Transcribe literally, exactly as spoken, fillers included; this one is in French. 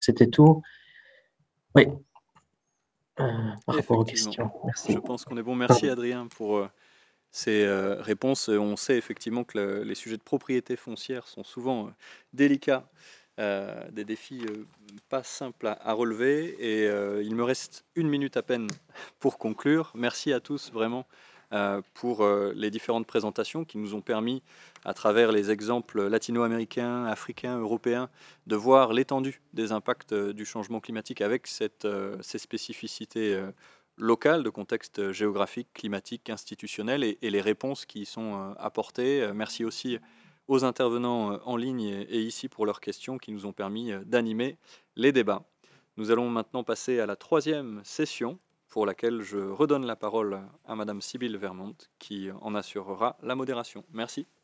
c'était tout. Oui, euh, par rapport aux Effectivement, questions. Merci. je pense qu'on est bon. Merci Adrien pour euh, ces euh, réponses. On sait effectivement que le- les sujets de propriété foncière sont souvent euh, délicats, euh, des défis euh, pas simples à, à relever. Et euh, il me reste une minute à peine pour conclure. Merci à tous vraiment euh, pour euh, les différentes présentations qui nous ont permis, à travers les exemples latino-américains, africains, européens, de voir l'étendue des impacts euh, du changement climatique avec cette, euh, ces spécificités euh, locales, de contexte géographique, climatique, institutionnel et, et les réponses qui y sont euh, apportées. Euh, Merci aussi aux intervenants euh, en ligne et, et ici pour leurs questions qui nous ont permis euh, d'animer les débats. Nous allons maintenant passer à la troisième session pour laquelle je redonne la parole à Madame Sybille Vermont qui en assurera la modération. Merci.